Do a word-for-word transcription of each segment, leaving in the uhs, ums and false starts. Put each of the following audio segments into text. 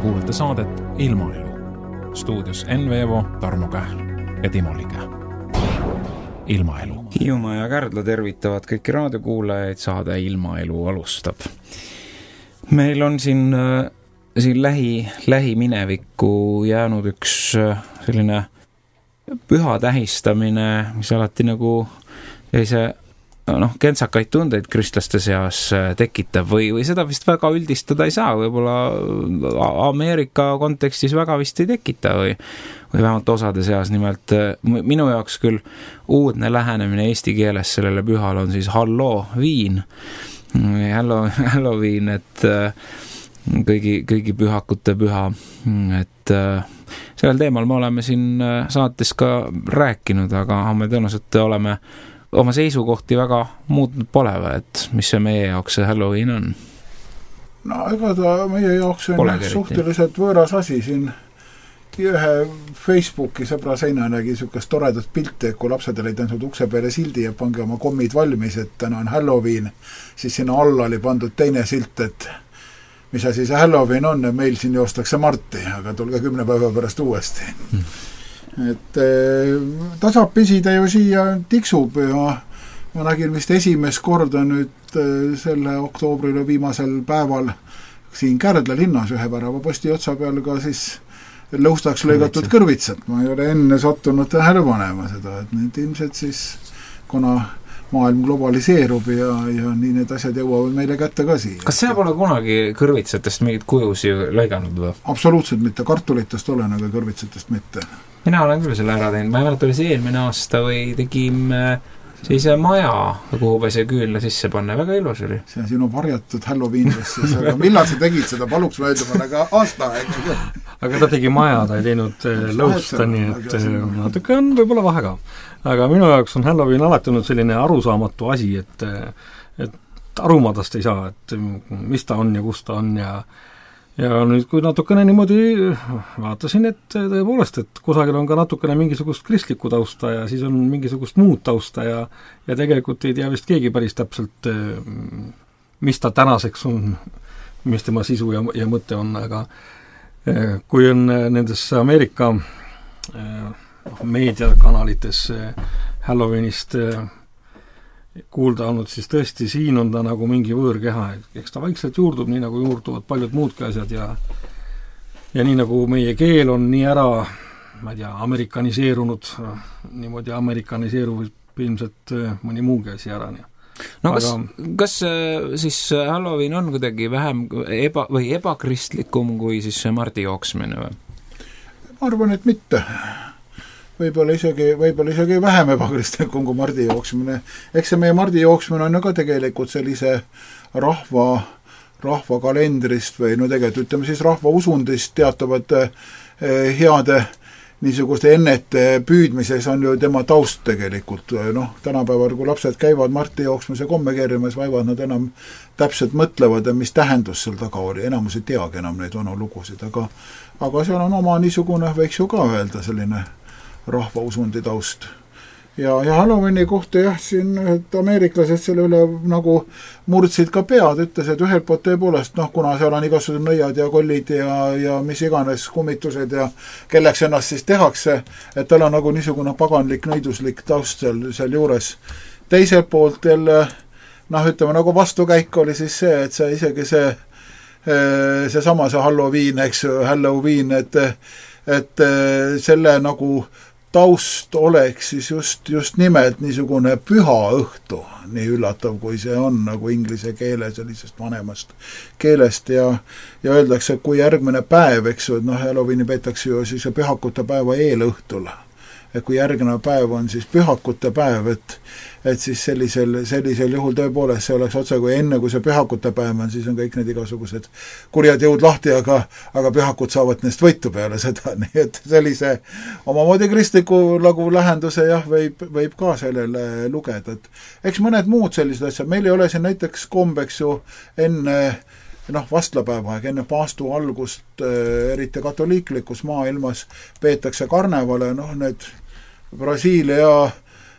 kuulate saadet Ilmaelu. Stuudios Enn Veevo, Tarmo Kähl ja Timo Lige. Ilmaelu. Hiiumaa ja Kärdla tervitavad kõiki raadiokuulajaid, saade Ilmaelu alustab. Meil on siin, siin lähi, lähiminevikku jäänud üks selline püha tähistamine, mis alati nagu sellise noh, kentsakaid tundeid kristlaste seas tekitab või, või seda vist väga üldistada ei saa, võib-olla Ameerika kontekstis väga vist ei tekita või, või vähemalt osade seas. Nimelt minu jaoks küll uudne lähenemine eesti keeles sellele pühal on siis Halloween, Halloween, et kõigi, kõigi pühakute püha, et sellel teemal me oleme siin saates ka rääkinud, aga me tõenäoliselt oleme oma seisukohti väga muutnud pole või, et mis see meie jaoks see Halloween on? No ega ta meie jaoks on suhteliselt võõras asi siin. Ühe Facebooki sõbra seina nägi sükast toredat pilti, kui lapsed olid teinud ukse peale sildi ja pange oma kommid valmis, et täna on Halloween, siis sinna alla oli pandud teine silt, et mis asi see Halloween on, ja meil siin joostakse Marti, aga tulge kümne päeva pärast uuesti. Hmm. Et tasapisi ta ju siia tiksub ja ma nägin vist esimest korda nüüd selle oktoobrile viimasel päeval siin Kärdla linnas ühe värava posti otsa peal ka siis lõustaks lõigatud kõrvitsad. Ma ei ole enne sattunud tähele panema seda, et need ilmselt siis, kuna maailm globaliseerub ja, ja nii need asjad jõuavad meile kätte ka siia. Kas see pole kunagi kõrvitsatest mingit kujusi lõiganud või? Absoluutselt mitte, kartulitest olen, aga kõrvitsatest mitte. Mina olen küll selle ära teinud, ma ei mäleta, oli see eelmine aasta või tegime sellise maja, kuhu pääse küünla sisse panna, väga ilus oli. See on sinu varjatud Halloweenis, aga millal sa tegid seda, paluks mööda mõne ka aasta aeg. Aga ta tegi maja, ta ei teinud lõusta, nii et natuke on võib-olla vahe ka. Aga minu jaoks on Halloween alati olnud selline arusaamatu asi, et, et arumadast ei saa, et mis ta on ja kus ta on ja ja nüüd, kui natukene niimoodi vaatasin, et tõepoolest, et kusagil on ka natukene mingisugust kristlikku tausta ja siis on mingisugust muud tausta ja, ja tegelikult ei tea vist keegi päris täpselt, mis ta tänaseks on, mis tema sisu ja, ja mõte on, aga kui on nendes Ameerika meediakanalites Halloweenist kuulda olnud, siis tõesti siin on ta nagu mingi võõrkeha, eks ta vaikselt juurdub, nii nagu juurduvad paljud muudki asjad ja ja nii nagu meie keel on nii ära, ma ei tea, amerikaniseerunud, niimoodi amerikaniseerub ilmselt mõni muugi asi ära. No kas, aga, kas siis Halloween on kuidagi vähem eba, või ebakristlikum kui siis see Mardi jooksmine või? Ma arvan, et mitte. Võib-olla isegi, võib-olla isegi vähem ebakristlikum kui Mardi jooksmine. Eks see meie Mardi jooksmine on ka tegelikult sellise rahva, rahva kalendrist või no tegelikult ütleme siis rahva usundist teatavate eh, heade niisuguste ennete püüdmises on ju tema taust tegelikult. Noh, tänapäeval, kui lapsed käivad Marti jooksmise komme kerjamas, vaevad nad enam täpselt mõtlevad, mis tähendus seal taga oli. Enamus ei teagi enam neid vanu lugusid, aga, aga seal on oma niisugune, võiks ju ka öelda selline rahva usundi taust. Ja, ja Halloweeni kohta jah, siin et ameeriklased selle üle nagu murdsid ka pead, ütles, et ühelt poolt tõepoolest, noh, kuna seal on igasugused nõiad ja kollid ja, ja mis iganes kummitused ja kelleks ennast siis tehakse, et tal on nagu niisugune paganlik, nõiduslik taust seal, seal juures. Teiselt poolt jälle, noh, ütleme nagu vastukäik oli siis see, et see isegi see, see sama see Halloween, eks Halloween, et, et selle nagu taust oleks siis just, just nimelt niisugune püha õhtu, nii üllatav kui see on nagu inglise keele sellisest vanemast keelest ja, ja öeldakse, et kui järgmine päev, eks ju, et noh, Halloweeni peetakse ju siis pühakute päeva eelõhtul, et kui järgmine päev on siis pühakute päev, et, et siis sellisel, sellisel juhul tõepoolest see oleks otse kui enne, kui see pühakute päev on, siis on kõik need igasugused kurjad jõud lahti, aga, aga pühakud saavad neist võitu peale seda, nii et sellise omamoodi kristliku nagu lähenduse jah, võib, võib ka sellele lugeda, et eks mõned muud sellised asjad, meil ei ole siin näiteks kombeks ju enne noh, vastlapäevaeg, enne paastu algust, eriti katoliiklikus maailmas peetakse karnevale, noh, need Brasiilia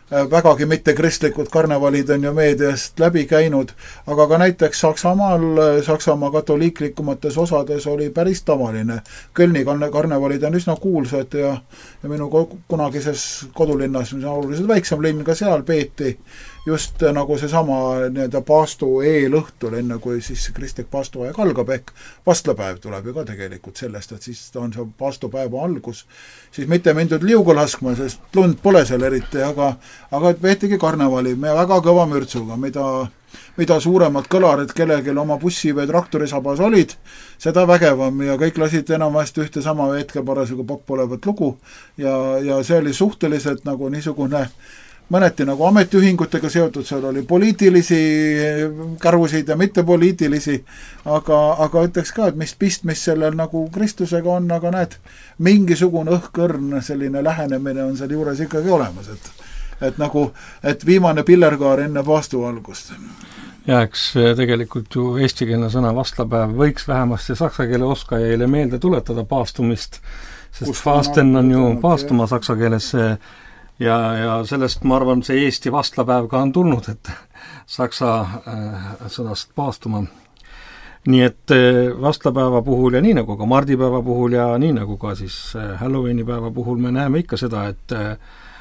vägagi mitte kristlikud karnevalid on ju meediast läbi käinud, aga ka näiteks Saksamaal, Saksamaa katoliiklikumates osades oli päris tavaline. Kölni karnevalid on üsna kuulsad ja, ja minu kunagises kodulinnas, mis on oluliselt väiksem linn, ka seal peeti just nagu see sama nii-öelda paastu eelõhtul, enne kui siis kristlik paastuaeg algab, ehk vastlapäev tuleb ju ka tegelikult sellest, et siis ta on see paastupäeva algus. Siis mitte mindud liugu laskma, sest lund pole seal eriti, aga, aga veetigi karnevali me väga kõva mürtsuga, mida, mida suuremad kõlarid kellelgi oma bussi või traktorisabas olid, seda vägevam ja kõik lasid enamasti ühte sama hetkel parasjagu popp olevat lugu ja, ja see oli suhteliselt nagu niisugune mõneti nagu ametiühingutega seotud, seal oli poliitilisi kärvusid ja mittepoliitilisi, aga, aga ütleks ka, et mis pistmist sellel nagu Kristusega on, aga näed, mingisugune õhkõrn selline lähenemine on seal juures ikkagi olemas, et, et nagu, et viimane pillerkaar enne paastu algust. Ja eks tegelikult ju eestikeelne sõna vastlapäev võiks vähemasti saksa keele oskajaile meelde tuletada paastumist, sest Kus faasten on ju paastuma saksa keeles see ja, ja sellest ma arvan, see Eesti vastlapäev ka on tulnud, et saksa äh, sõnast paastuma. Nii et äh, vastlapäeva puhul ja nii nagu ka mardipäeva puhul ja nii nagu ka siis äh, Halloweeni päeva puhul me näeme ikka seda, et äh,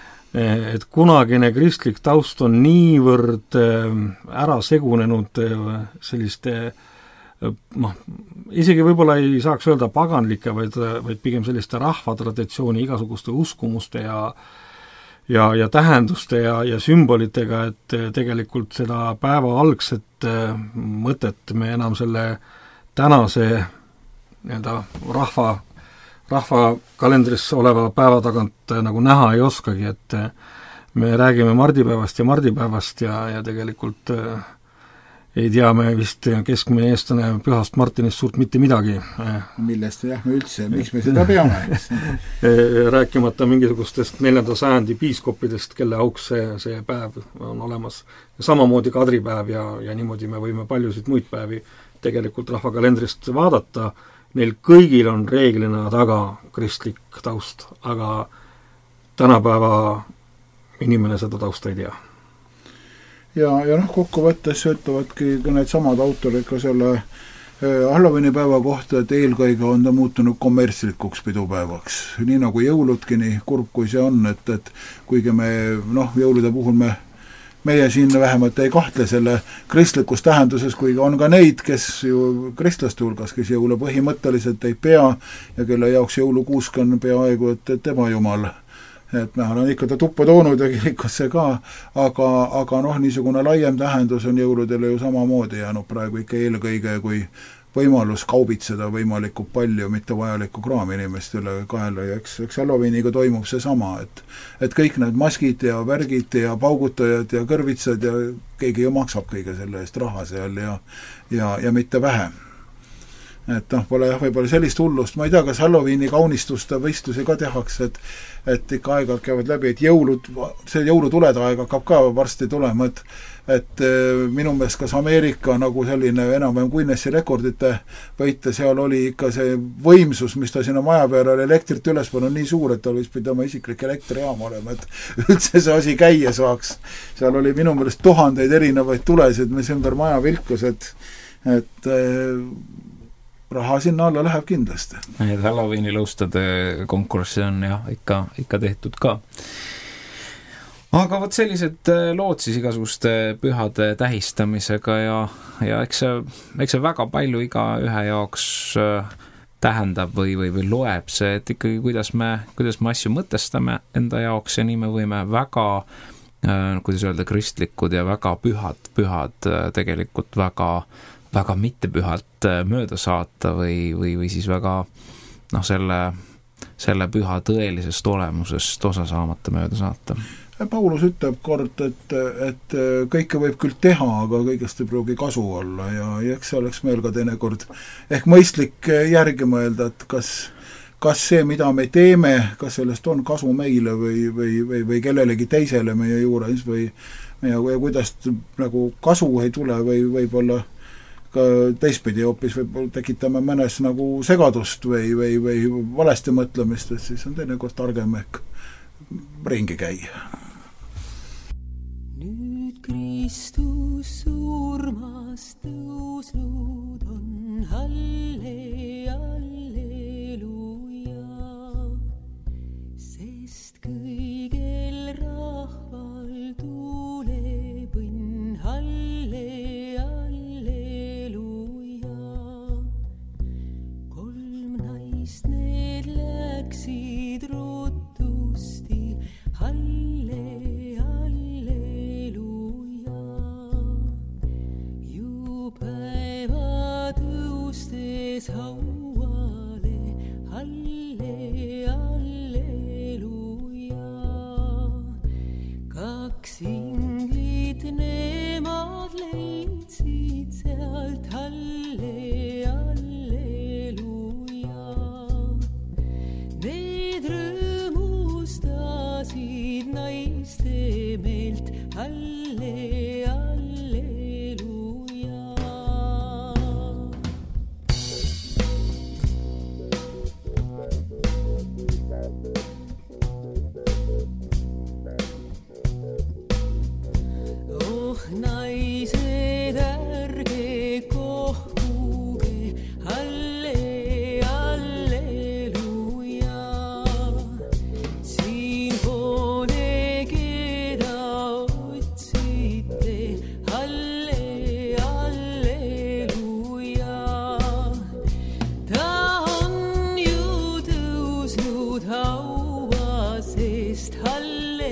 et kunagine kristlik taust on niivõrd äh, ära segunenud äh, selliste äh, noh, isegi võib-olla ei saaks öelda paganlike, vaid, vaid pigem selliste rahvatraditsiooni igasuguste uskumuste ja ja, ja tähenduste ja, ja sümbolitega, et tegelikult seda päeva algset mõtet me enam selle tänase nii-öelda rahva, rahva kalendris oleva päeva tagant nagu näha ei oskagi, et me räägime mardipäevast ja mardipäevast ja, ja tegelikult ei tea me vist keskmine eestlane Pühast Martinist suurt mitte midagi. Millest jah, me üldse, miks me seda peame? Rääkimata mingisugustest neljanda sajandi piiskoppidest, kelle auks see, see päev on olemas. Ja samamoodi kadripäev ja, ja niimoodi me võime paljusid muid päevi tegelikult rahvakalendrist vaadata. Neil kõigil on reeglina taga kristlik taust, aga tänapäeva inimene seda tausta ei tea. Ja, ja noh, kokkuvõttes ütlevadki need samad autorid ka selle Halloweeni päeva kohta, et eelkõige on ta muutunud kommertslikuks pidupäevaks. Nii nagu jõuludki, nii kurb kui see on, et, et kuigi me, noh, jõulude puhul me, meie siin vähemalt ei kahtle selle kristlikus tähenduses, kuigi on ka neid, kes ju kristlaste hulgas, kes jõule põhimõtteliselt ei pea ja kelle jaoks jõulukuusk on peaaegu, et, et ebajumal. Et me olen ikka ta tuppa toonud ja kirikusse ka, aga, aga noh, niisugune laiem tähendus on jõuludele ju samamoodi jäänud praegu ikka eelkõige kui võimalus kaubitseda võimalikult palju mitte vajalikku kraami inimestele kaela ja eks, eks Halloweeniga toimub see sama, et, et kõik need maskid ja värgid ja paugutajad ja kõrvitsad ja keegi ju maksab kõige selle eest raha seal ja, ja, ja mitte vähe. Et noh, pole jah, võib-olla sellist hullust, ma ei tea, kas Halloweeni kaunistuste võistlusi ka tehakse, et, et ikka aeg-aeg käivad läbi, et jõulud, see jõulutulede aeg hakkab ka varsti tulema, et, et minu meelest kas Ameerika nagu selline enam-vähem Guinessi rekordite võite, seal oli ikka see võimsus, mis ta sinna maja peale elektrit üles pannud nii suur, et ta võis pidi oma isiklik elektrijaam olema, et üldse see asi käia saaks. Seal oli minu meelest tuhandeid erinevaid tulesid, mis ümber maja vilkus, et, et raha sinna alla läheb kindlasti. Need Halloweeni lõustade konkurssi on jah, ikka, ikka tehtud ka. Aga võt sellised lood siis igasuguste pühade tähistamisega ja, ja eks see, eks see väga palju iga ühe jaoks tähendab või, või, või loeb see, et ikkagi kuidas me, kuidas me asju mõtestame enda jaoks ja nii me võime väga, kuidas öelda, kristlikud ja väga pühad, pühad tegelikult väga väga mittepühalt mööda saata või, või, või siis väga noh, selle, selle püha tõelisest olemusest osa saamata mööda saata. Paulus ütleb kord, et, et kõike võib küll teha, aga kõigest ei pruugi kasu olla ja, ja eks see oleks meil ka teinekord ehk mõistlik järgi mõelda, et kas, kas see, mida me teeme, kas sellest on kasu meile või, või, või, või kellelegi teisele meie juures või ja, ja kuidas nagu kasu ei tule või võib-olla teistpidi hoopis võib tekitame mõnes nagu segadust või, või, või valesti mõtlemist, et siis on teinekord targem ehk ringi käia. Nüüd Kristus surmast tõusnud on, halle, alleluja, sest kõigel rahval tuuleb õnn, halle, alleluja. Kolm naist need läksid ruttusti, halle, päeva tõustes hauale, halle, alleluja. Kaks inglit nemad leidsid sealt, halle, alleluja. Need rõõmustasid naiste meelt, halle, naised ärge kohkuge, halle, alleluja. Siin pole keda otsite, halle, alleluja. Ta on ju tõusnud hauasest, halle,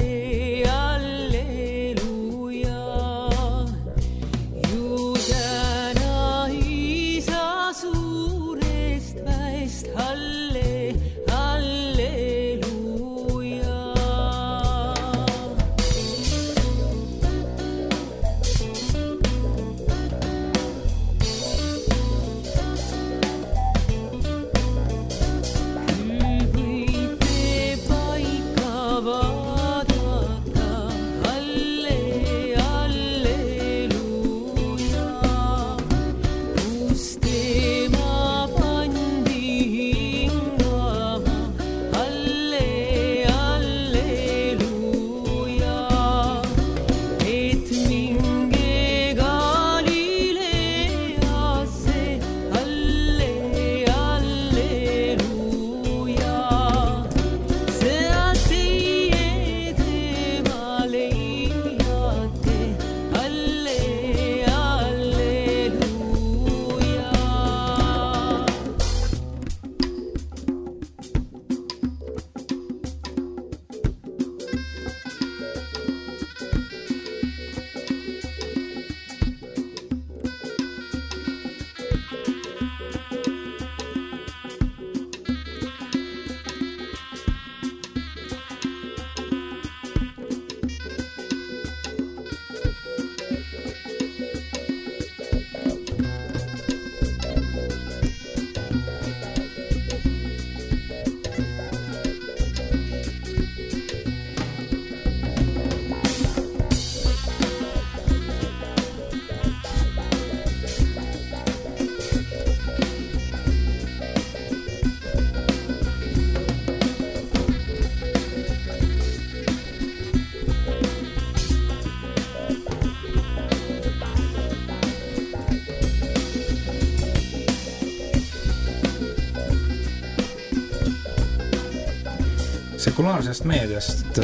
sekulaarsest meediast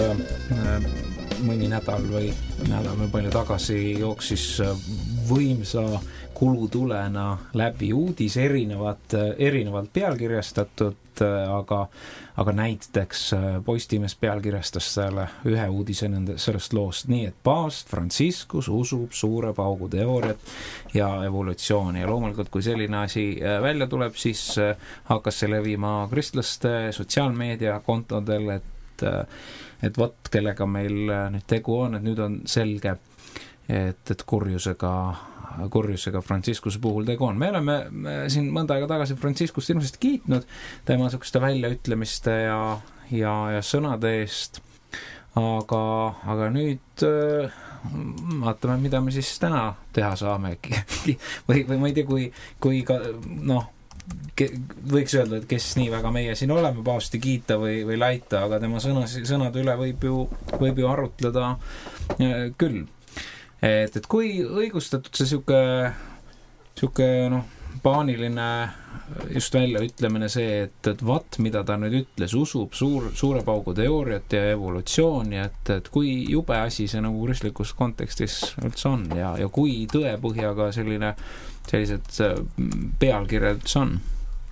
mõni nädal või nädal või palju tagasi jooksis võimsa kulutulena läbi uudis erinevat, erinevalt pealkirjastatud, aga, aga näiteks Postimees pealkirjastas selle ühe uudise nende sellest loost nii, et paavst Franciscus usub suure paugu teooriat ja evolutsiooni ja loomulikult, kui selline asi välja tuleb, siis hakkas see levima kristlaste sotsiaalmeedia kontodel, et, et vot, kellega meil nüüd tegu on, et nüüd on selge, et, et kurjusega kurjusega Franciscuse puhul tegu on. Me oleme me siin mõnda aega tagasi Franciscust ilmselt kiitnud tema sekuste väljaütlemiste ja, ja, ja sõnade eest, aga, aga nüüd äh, vaatame, mida me siis täna teha saame või, või ma ei tea, kui, kui ka noh, võiks öelda, et kes nii väga meie siin oleme, paavsti kiita või, või laita, aga tema sõna, sõnade üle võib ju, võib ju arutleda küll. Et, et kui õigustatud see siuke, siuke noh, paaniline just välja ütlemine see, et, et vat, mida ta nüüd ütles, usub suur, suure paugu teooriat ja evolutsiooni, et, et kui jube asi see nagu kristlikus kontekstis üldse on ja, ja kui tõepõhjaga selline, sellised pealkirjad üldse on?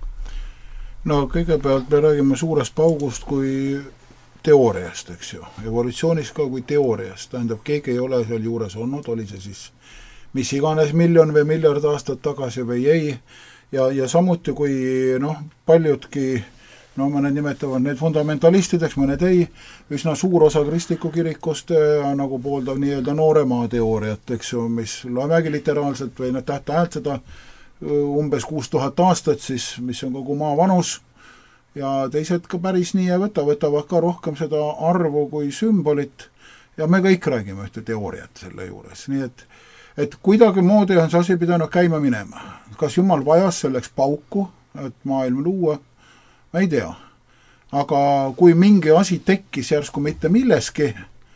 No kõigepealt me räägime suurest paugust kui teooriast, eks ju. Evolutsioonist ka kui teooriast. Tähendab, keegi ei ole seal juures olnud, oli see siis mis iganes miljon või miljard aastat tagasi või ei. Ja, ja samuti kui noh, paljudki, no mõned nimetavad need fundamentalistideks, mõned ei, üsna suur osa kristliku kirikust äh, nagu pooldav nii-öelda nooremaa teooriat, eks ju, mis loemegi literaalselt või noh, tähtajad seda umbes kuus tuhat aastat siis, mis on kogu maa vanus, ja teised ka päris nii ei võta, võtavad ka rohkem seda arvu kui sümbolit, ja me kõik räägime ühte teooriat selle juures, nii et et kuidagi moodi on see asi pidanud käima minema. Kas Jumal vajas selleks pauku, et maailma luua? Ma ei tea. Aga kui mingi asi tekkis järsku mitte milleski,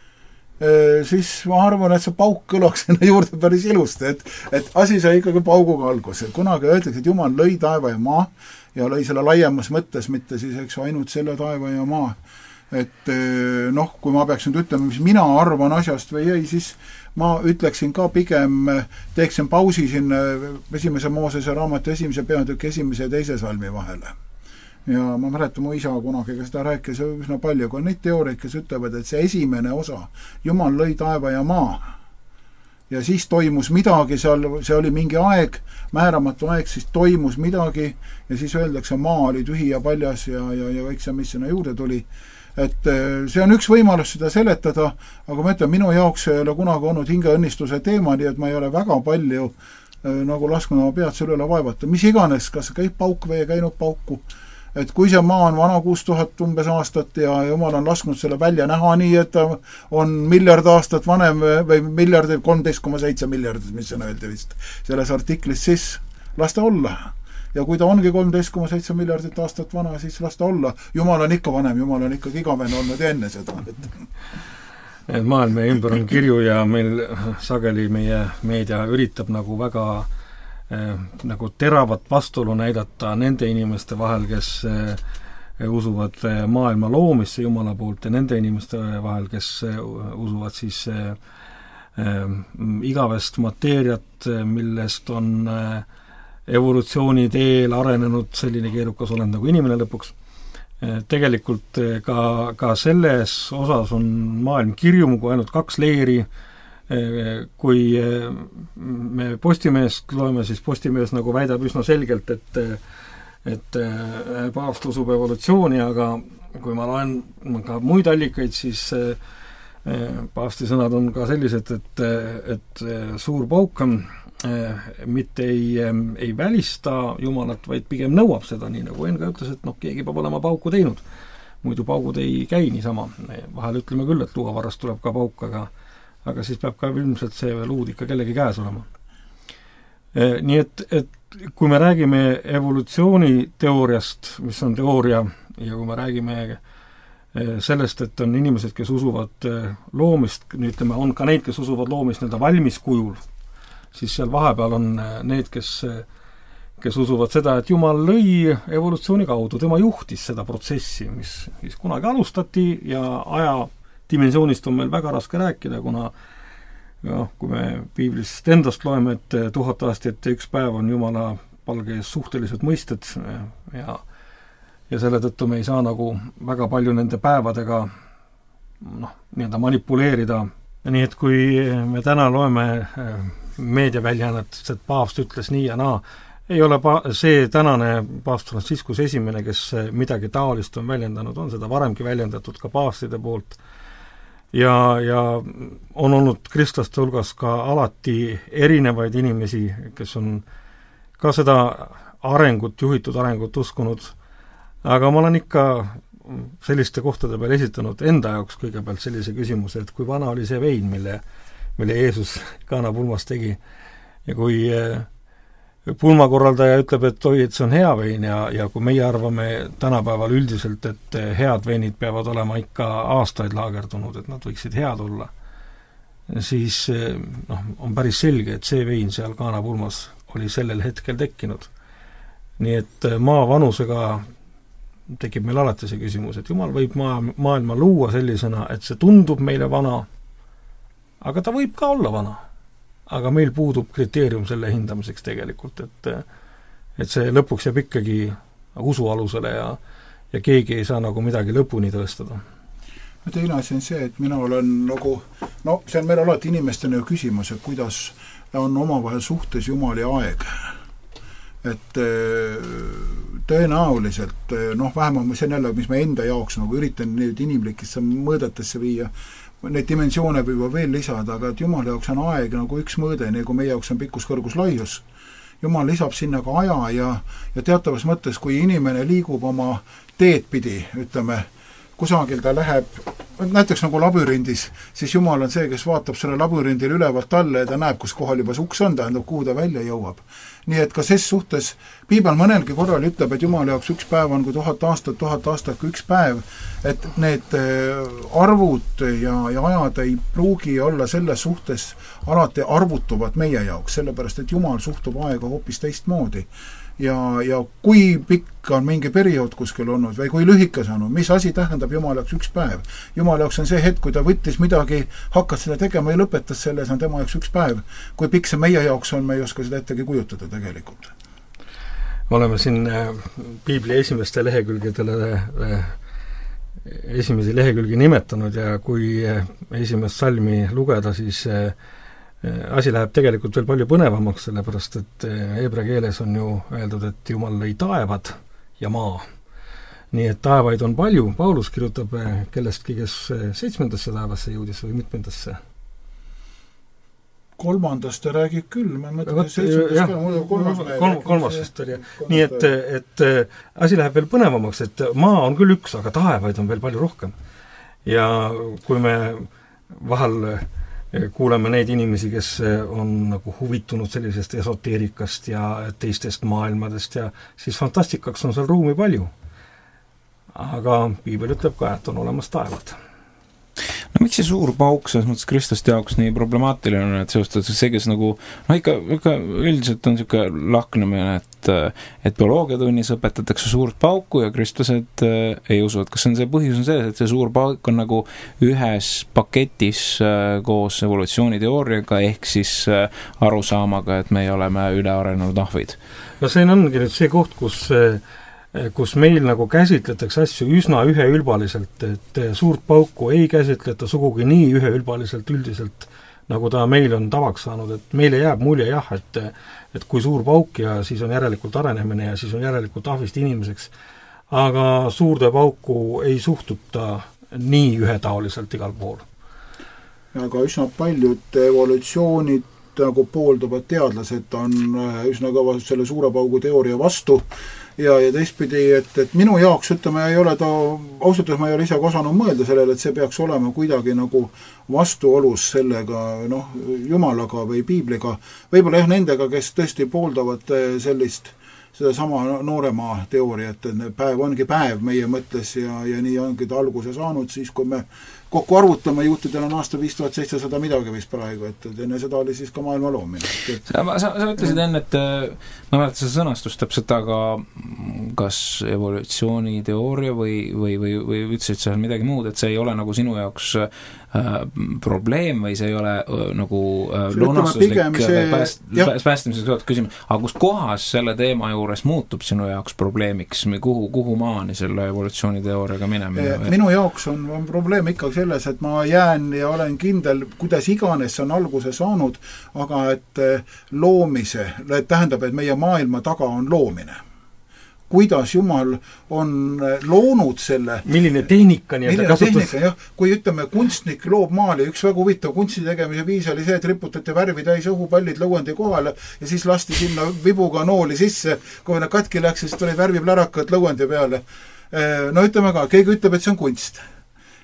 siis ma arvan, et see pauk kõlaks sinna juurde päris ilusti, et, et asi sai ikkagi pauguga alguse. Kunagi öeldakse, et Jumal lõi taeva ja maa ja lõi selle laiemas mõttes, mitte siis eks ainult selle taeva ja maa. Et noh, kui ma peaks nüüd ütlema, mis mina arvan asjast või ei, siis ma ütleksin ka pigem, teeksin pausi siin esimese Moosese raamatu esimese peatüki esimese ja teise salmi vahele. Ja ma mäletan, mu isa kunagi ka seda rääkis üsna palju, kui neid teooriaid, kes ütlevad, et see esimene osa, Jumal lõi taeva ja maa, ja siis toimus midagi, seal, see oli mingi aeg, määramatu aeg, siis toimus midagi, ja siis öeldakse, maa oli tühi ja paljas ja, ja, ja kõik see, mis sinna juurde tuli. Et see on üks võimalus seda seletada, aga ma ütlen, minu jaoks ei ole kunagi olnud hingeõnnistuse teema, nii et ma ei ole väga palju nagu lasknud oma pead selle üle vaevata. Mis iganes, kas käib pauk või ei käinud pauku. Et kui see maa on vana kuus tuhat umbes aastat ja Jumal on lasknud selle välja näha nii, et ta on miljard aastat vanem või miljard, kolmteist koma seitse miljardit, mis on öeldi vist selles artiklis, siis las ta olla. Ja kui ta ongi kolmteist koma seitse miljardit aastat vana, siis las ta olla. Jumal on ikka vanem, Jumal on ikka igavene olnud enne seda. Et maailm meie ümber on kirju ja meil sageli meie meedia üritab nagu väga eh, nagu teravat vastuolu näidata nende inimeste vahel, kes eh, usuvad maailma loomisse Jumala poolt ja nende inimeste vahel, kes eh, usuvad siis eh, eh, igavest mateeriat, millest on eh, evolutsiooni teel arenenud selline keerukas olend nagu inimene lõpuks. Tegelikult ka, ka selles osas on maailm kirjum, kui ainult kaks leeri. Kui me Postimeest loeme, siis Postimees nagu väidab üsna selgelt, et, et paavst usub evolutsiooni, aga kui ma loen ka muid allikaid, siis paavsti sõnad on ka sellised, et, et suur pauk mitte ei, ei välista Jumalat, vaid pigem nõuab seda, nii nagu Enn ka ütles, et noh, keegi peab olema pauku teinud. Muidu paugud ei käi niisama. Vahel ütleme küll, et luuavarast tuleb ka pauk, aga, aga siis peab ka ilmselt see luud ikka kellegi käes olema. Nii et, et kui me räägime evolutsiooniteooriast, mis on teooria, ja kui me räägime sellest, et on inimesed, kes usuvad loomist, ütleme, on ka neid, kes usuvad loomist nii-öelda valmis kujul, siis seal vahepeal on need, kes, kes usuvad seda, et Jumal lõi evolutsiooni kaudu, tema juhtis seda protsessi, mis, mis kunagi alustati ja aja dimensioonist on meil väga raske rääkida, kuna ja, kui me piiblist endast loeme, et tuhat aastat ja üks päev on Jumala palge ees suhtelised mõisted ja, ja selle tõttu me ei saa nagu väga palju nende päevadega noh, nii-öelda manipuleerida. Nii et kui me täna loeme meediaväljaannet, et paavst ütles nii ja naa, ei ole pa- see tänane paavst Franciscus esimene, kes midagi taolist on väljendanud, on seda varemgi väljendatud ka paavstide poolt. Ja, ja on olnud kristlaste hulgas ka alati erinevaid inimesi, kes on ka seda arengut, juhitud arengut uskunud, aga ma olen ikka selliste kohtade peal esitanud enda jaoks kõigepealt sellise küsimuse, et kui vana oli see vein, mille mille Jeesus Kaana pulmas tegi. Ja kui pulmakorraldaja ütleb, et oi, et see on hea vein ja, ja kui meie arvame tänapäeval üldiselt, et head veinid peavad olema ikka aastaid laagerdunud, et nad võiksid head olla, siis noh, on päris selge, et see vein seal Ghana pulmas oli sellel hetkel tekkinud. Nii et maa vanusega tekib meil alati see küsimus, et Jumal võib maa, maailma luua sellisena, et see tundub meile vana, aga ta võib ka olla vana. Aga meil puudub kriteerium selle hindamiseks tegelikult, et, et see lõpuks jääb ikkagi usu alusele ja, ja keegi ei saa nagu midagi lõpuni tõestada. Teine asi on see, et mina olen nagu, no see on meil alati inimestena ju küsimus, et kuidas on omavahel suhtes Jumal ja aeg. Et tõenäoliselt, noh vähemalt see on jälle, mis me enda jaoks nagu üritan nüüd inimlikesse mõõdetesse viia, neid dimensioone võib veel lisada, aga et Jumal jaoks on aeg nagu üks mõõde, nii kui meie jaoks on pikkus, kõrgus, laius. Jumal lisab sinna ka aja ja, ja teatavas mõttes, kui inimene liigub oma teed pidi, ütleme, kusagil ta läheb, näiteks nagu labürindis, siis Jumal on see, kes vaatab selle labürindil ülevalt alla ja ta näeb, kus kohal juba see uks on, tähendab, kuhu ta välja jõuab. Nii et ka ses suhtes, Piibel mõnelgi korral ütleb, et Jumal jaoks üks päev on kui tuhat aastat, tuhat aastat kui üks päev, et need arvud ja, ja ajad ei pruugi olla selles suhtes alati arvutuvad meie jaoks, sellepärast et Jumal suhtub aega hoopis teistmoodi. Ja, ja kui pikk on mingi periood kuskil olnud või kui lühike see on, mis asi tähendab Jumal jaoks üks päev. Jumal jaoks on see hetk, kui ta võttis midagi, hakkas seda tegema ja lõpetas selle, see on tema jaoks üks päev. Kui pikk see meie jaoks on, me ei oska seda ettegi kujutada tegelikult. Me oleme siin Piibli esimeste lehekülgedele esimesi lehekülgi nimetanud ja kui esimest salmi lugeda, siis asi läheb tegelikult veel palju põnevamaks, sellepärast et heebrea keeles on ju öeldud, et Jumal lõi taevad ja maa. Nii et taevaid on palju. Paulus kirjutab kellestki, kes seitsmendasse taevasse jõudis või mitmendasse? Kolmandast ta räägib küll, ma mõtlen, jah, kolmas, kolmasest oli. Nii et, et asi läheb veel põnevamaks, et maa on küll üks, aga taevaid on veel palju rohkem. Ja kui me vahel kuuleme neid inimesi, kes on nagu huvitunud sellisest esoteerikast ja teistest maailmadest ja siis fantastikaks on seal ruumi palju. Aga Piibel ütleb ka, et on olemas taevad. No miks see suur pauk selles mõttes Kristuste jaoks nii problemaatiline on, et seostades see, kes nagu, no ikka, ikka üldiselt on niisugune lahknemine, et, et bioloogiatunnis õpetatakse suurt pauku ja kristlased äh, ei usu, et kas on see põhjus on see, et see suur pauk on nagu ühes paketis äh, koos evolutsiooniteooriaga ehk siis äh, arusaamaga, et me oleme ülearenenud ahvid. No see ongi nüüd see koht, kus äh, kus meil nagu käsitletakse asju üsna üheülbaliselt, et suurt pauku ei käsitleta sugugi nii üheülbaliselt üldiselt, nagu ta meil on tavaks saanud, et meile jääb mulje jah, et, et kui suur pauk ja siis on järelikult arenemine ja siis on järelikult ahvist inimeseks, aga suurde pauku ei suhtuta nii ühetaoliselt igal pool. Aga üsna paljud evolutsioonid nagu poolduvad teadlased on üsna kõva selle suure paugu teooria vastu ja, ja teistpidi, et, et minu jaoks, ütleme, ei ole ta, ausalt, ma ei ole ise osanud mõelda sellele, et see peaks olema kuidagi nagu vastuolus sellega, noh, Jumalaga või Piibliga, võib-olla jah nendega, kes tõesti pooldavad sellist seda sama nooremaa teooriat, et päev ongi päev meie mõttes ja, ja nii ongi ta alguse saanud, siis kui me kokku arvutame, juhtidel on aasta viis tuhat seitsesada midagi vist praegu, et enne seda oli siis ka maailma loomine. Et... Sa, sa, sa ütlesid enne, et ma mäletan seda sõnastust täpselt, aga kas evolutsiooniteooria või, või, või, või ütlesid seal midagi muud, et see ei ole nagu sinu jaoks äh, probleem või see ei ole äh, nagu äh, lunastuslik see... pääst, päästmiseks saadud küsimus, aga kus kohas selle teema juures muutub sinu jaoks probleemiks, kuhu, kuhu maani selle evolutsiooniteooriaga minemine? Minu jaoks on, on probleem ikkagi selles, et ma jään ja olen kindel, kuidas iganes on alguse saanud, aga et loomise, tähendab, et meie maailma taga on loomine. Kuidas Jumal on loonud selle... Milline tehnika nii-öelda kasutus? Tehnika, jah. Kui ütleme, kunstnik loob maali, üks väga huvitav kunsti tegemise viis oli see, et riputati värvi täis õhupallid lõuendi kohale ja siis lasti sinna vibuga nooli sisse, kui need katki läks, siis tuli värviplärakad lõuendi peale. No ütleme ka, keegi ütleb, et see on kunst.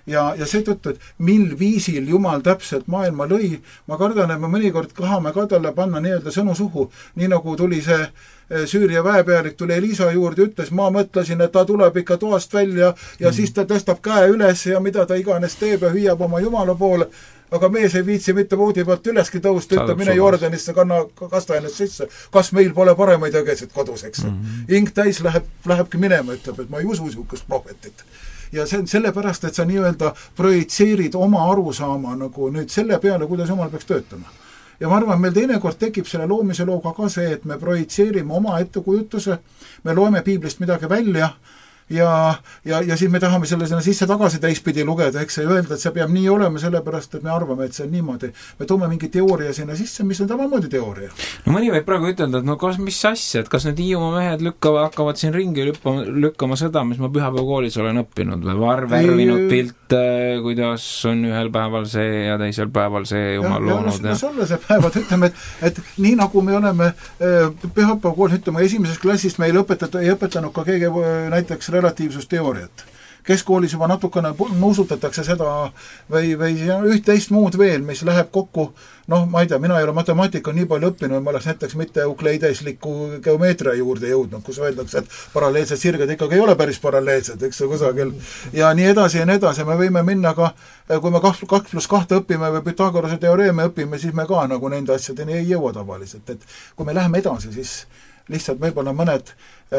ja, ja seetõttu, et mil viisil Jumal täpselt maailma lõi, ma kardan, et me mõnikord tahame ka talle panna nii-öelda sõnu suhu, nii nagu tuli see Süüria väepealik tuli Elisa juurde, ütles, ma mõtlesin, et ta tuleb ikka toast välja ja mm. siis ta tõstab käe üles ja mida ta iganes teeb ja hüüab oma Jumala poole, aga mees ei viitsi mitte voodi pealt üleski tõusta, ütleb, mine Jordanisse, kanna, kasta ennast sisse, kas meil pole paremaid õgesid kodus, eks mm. -hmm. Ing täis läheb, lähebki minema, ütleb, et ma ei usu niisugust prohvetit. Ja see on sellepärast, et sa nii-öelda projitseerid oma arusaama nagu nüüd selle peale, kuidas Jumal peaks töötama. Ja ma arvan, meil teinekord tekib selle loomise looga ka see, et me projitseerime oma ettekujutuse, me loeme piiblist midagi välja ja, ja, ja siis me tahame selle sinna sisse tagasi täispidi lugeda, eks, ja öelda, et see peab nii olema, sellepärast, et me arvame, et see on niimoodi. Me toome mingi teooria sinna sisse, mis on tavamoodi teooria. No mõni võib praegu ütelda, et no kas, mis asja, et kas need Hiiumaa mehed lükkava, hakkavad siin ringi lükkama, lükkama seda, mis ma pühapäevakoolis olen õppinud või var, värvinud pilte, kuidas on ühel päeval see ja teisel päeval see Jumal ja, loonud. Ja, ja olla see päevad, ütleme, et, et nii nagu me oleme pühapäevakoolis, ütleme, esimeses klassist meil õpetatud, ei õpetanud ka keegi näiteks relatiivsusteooriat. Keskkoolis juba natukene nuusutatakse seda või, või üht-teist muud veel, mis läheb kokku, noh, ma ei tea, mina ei ole matemaatika nii palju õppinud, ma oleks näiteks mitte eukleidesliku geomeetria juurde jõudnud, kus öeldakse, et paralleelsed sirged ikkagi ei ole päris paralleelsed, eks see kusagil. Ja nii edasi ja nii edasi, me võime minna ka, kui me kaks pluss kahte õpime või Pythagorase teoreeme õpime, siis me ka nagu nende asjadeni ei jõua tavaliselt. Et kui me läheme edasi, siis lihtsalt võib-olla mõned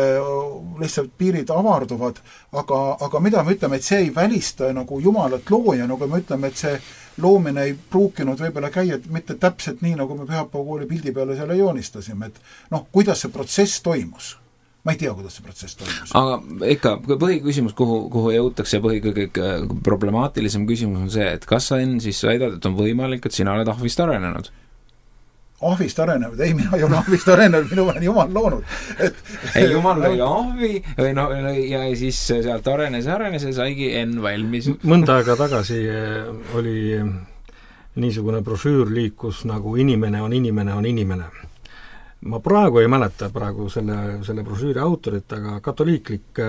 lihtsalt piirid avarduvad, aga, aga mida me ütleme, et see ei välista nagu Jumalat looja, nagu me ütleme, et see loomine ei pruukinud võib-olla käia mitte täpselt nii, nagu me pühapäevakooli pildi peale selle joonistasime, et noh, kuidas see protsess toimus. Ma ei tea, kuidas see protsess toimus. Aga ikka põhiküsimus, kuhu, kuhu jõutakse ja põhi kõige problemaatilisem küsimus on see, et kas sa enne siis väidad, et on võimalik, et sina oled ahvist arenenud? Ahvist arenenud, ei, mina ei ole ahvist arenenud, minu olen Jumal loonud. Et, ei, Jumal lõi ahvi või no, ja siis sealt arenes, arenes ja saigi enn valmis. Mõnda aega tagasi oli niisugune brošüür liikus nagu inimene on inimene on inimene. Ma praegu ei mäleta praegu selle, selle brošüüri autorit, aga katoliiklik,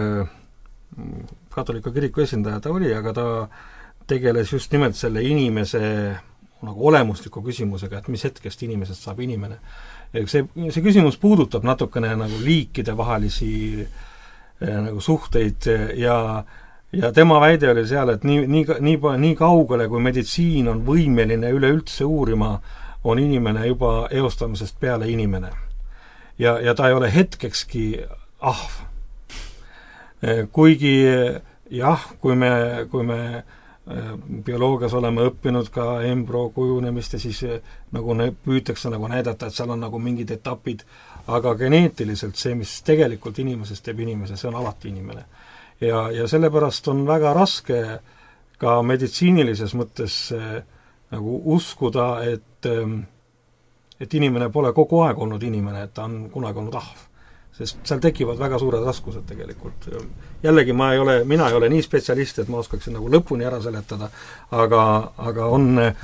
katoliku kiriku esindaja ta oli, aga ta tegeles just nimelt selle inimese nagu olemusliku küsimusega, et mis hetkest inimesest saab inimene. See, see küsimus puudutab natukene nagu liikide vahelisi nagu suhteid ja, ja tema väide oli seal, et nii, nii, nii, nii kaugele, kui meditsiin on võimeline üleüldse uurima, on inimene juba eostamisest peale inimene. Ja, ja ta ei ole hetkekski ahv. Kuigi jah, kui me, kui me bioloogias oleme õppinud ka embrüo kujunemist ja siis nagu ne, püütakse nagu näidata, et seal on nagu mingid etapid, aga geneetiliselt see, mis tegelikult inimesest teeb inimese, see on alati inimene. Ja, ja sellepärast on väga raske ka meditsiinilises mõttes nagu uskuda, et, et inimene pole kogu aeg olnud inimene, et ta on kunagi olnud ahv. Sest seal tekivad väga suured raskused tegelikult. Jällegi ma ei ole, mina ei ole nii spetsialist, et ma oskaksin nagu lõpuni ära seletada, aga, aga on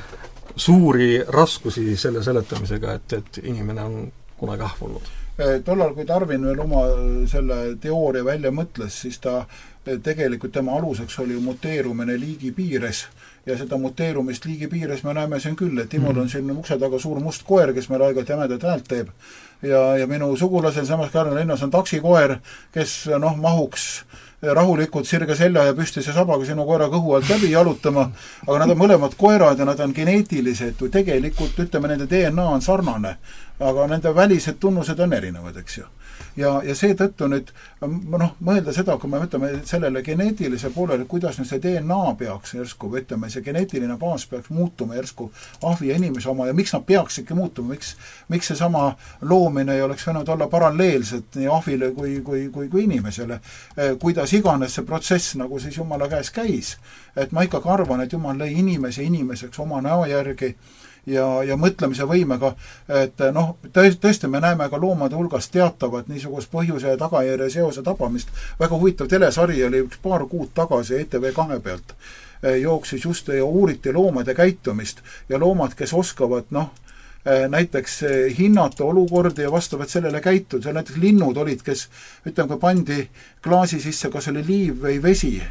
suuri raskusi selle seletamisega, et, et inimene on kunagi ahv olnud. Tollal, kui Darwin veel oma selle teooria välja mõtles, siis ta tegelikult tema aluseks oli muteerumine liigi piires ja seda muteerumist liigi piires me näeme siin küll, et Timol on siin ukse taga suur must koer, kes meil aegalt jämedat häält teeb ja, ja minu sugulasel samas Kärna linnas on taksikoer, kes noh, mahuks rahulikult sirge selja ja püstise sabaga sinu koera kõhu alt läbi jalutama, aga nad on mõlemad koerad ja nad on geneetilised, või tegelikult ütleme, nende D N A on sarnane, aga nende välised tunnused on erinevad, eks ju. Ja, ja see tõttu nüüd, noh, mõelda seda, kui me võtame sellele geneetilise poolele, kuidas nüüd see D N A peaks järsku, või ütleme, see geneetiline baas peaks muutuma järsku ahvi ja inimese oma ja miks nad peaksidki muutuma, miks, miks see sama loomine ei oleks võinud olla paralleelselt nii ahvile kui, kui, kui, kui inimesele, kuidas iganes see protsess nagu siis Jumala käes käis. Et ma ikkagi arvan, et Jumal lõi inimese inimeseks oma näo järgi ja, ja mõtlemise võimega, et noh, tõesti me näeme ka loomade hulgas teatavat niisugust põhjuse ja tagajärje seose tabamist. Väga huvitav telesari oli üks paar kuud tagasi E T V kahe pealt. Jooksis just ja uuriti loomade käitumist ja loomad, kes oskavad noh, näiteks hinnata olukordi ja vastavalt sellele käitud. Seal näiteks linnud olid, kes ütleme, kui pandi klaasi sisse, kas oli liiv või vesi,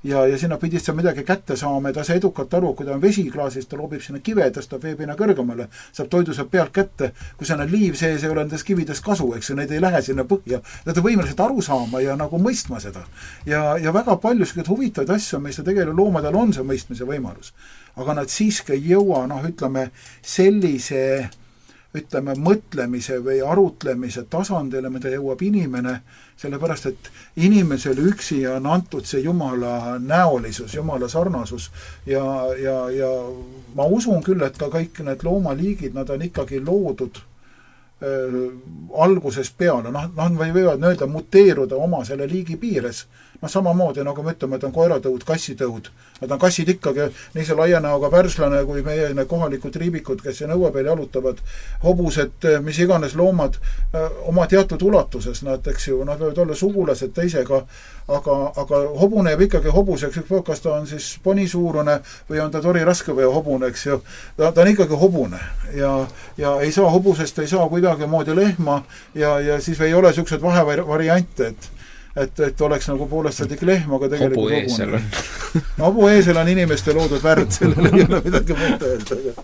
ja, ja sinna pidid sa midagi kätte saama ja ta sai edukalt aru, kui ta on vesiklaasis, ta loobib sinna kive, tõstab veepinna kõrgemale, saab toidu saab pealt kätte, kui see on liiv sees, ei ole nendes kivides kasu, eks ju, need ei lähe sinna põhja. Nad on võimelised aru saama ja nagu mõistma seda. Ja, ja väga palju huvitavaid asju, mis ta tegelikult loomadel on see mõistmise võimalus. Aga nad siiski ei jõua, noh, ütleme, sellise ütleme, mõtlemise või arutlemise tasandile, mida jõuab inimene, sellepärast, et inimesele üksi on antud see Jumala näolisus, Jumala sarnasus ja, ja, ja ma usun küll, et ka kõik need loomaliigid, nad on ikkagi loodud äh, algusest peale, noh, nad võivad öelda muteeruda oma selle liigi piires. No samamoodi, nagu me ütleme, et on koeratõud, kassitõud. Nad on kassid ikkagi nii see laianäoga pärslane kui meie kohalikud riibikud, kes siin õue peal jalutavad, hobused, mis iganes loomad oma teatud ulatuses, nad, eks ju, nad võivad olla sugulased teisega, aga, aga hobune jääb ikkagi hobuseks, üks kas ta on siis ponisuurune või on ta tori raskevõja hobune, eks ju, ta, ta on ikkagi hobune ja, ja ei saa hobusest, ei saa kuidagi moodi lehma ja, ja siis ei ole sellised vahevariante, et et, et oleks nagu poolest sadik lehm, aga tegelikult hobu eesel on. No, hobu eesel on inimeste loodud värd, sellele ei ole midagi mõelda öelda.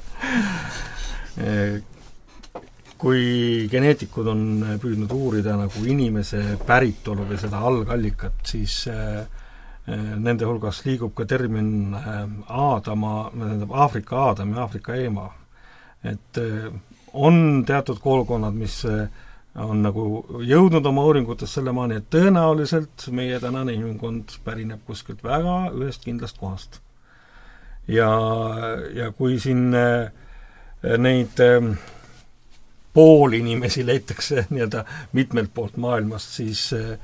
Kui geneetikud on püüdnud uurida nagu inimese päritolu või seda algallikat, siis nende hulgas liigub ka termin Aadama, Aafrika Aadam ja Aafrika Eema. Et on teatud koolkonnad, mis on nagu jõudnud oma uuringutes selle maani, et tõenäoliselt meie tänane inimkond pärineb kuskilt väga ühest kindlast kohast. Ja, ja kui siin neid pool inimesi leitakse nii-öelda mitmelt poolt maailmast, siis